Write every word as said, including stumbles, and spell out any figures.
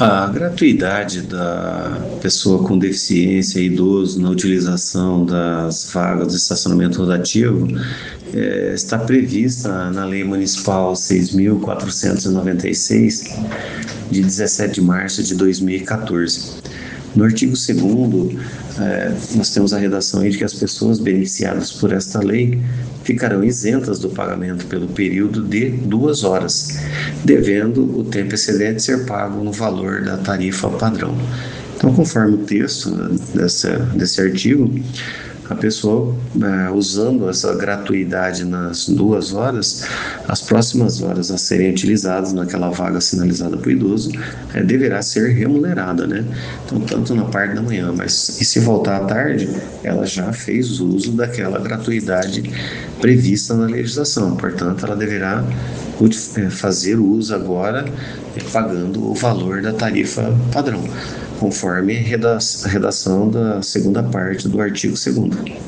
A gratuidade da pessoa com deficiência, idoso, na utilização das vagas do estacionamento rotativo eh, está prevista na Lei Municipal seis mil quatrocentos e noventa e seis, de dezessete de março de dois mil e quatorze. No artigo segundo, eh, nós temos a redação aí de que as pessoas beneficiadas por esta lei ficarão isentas do pagamento pelo período de duas horas, devendo o tempo excedente ser pago no valor da tarifa padrão. Então, conforme o texto dessa, desse artigo, a pessoa, eh, usando essa gratuidade nas duas horas, as próximas horas a serem utilizadas naquela vaga sinalizada para o idoso, eh, deverá ser remunerada, né? Então, tanto na parte da manhã, mas e se voltar à tarde, ela já fez uso daquela gratuidade prevista na legislação, portanto, ela deverá fazer uso agora, eh, pagando o valor da tarifa padrão, conforme a redação da segunda parte do artigo segundo.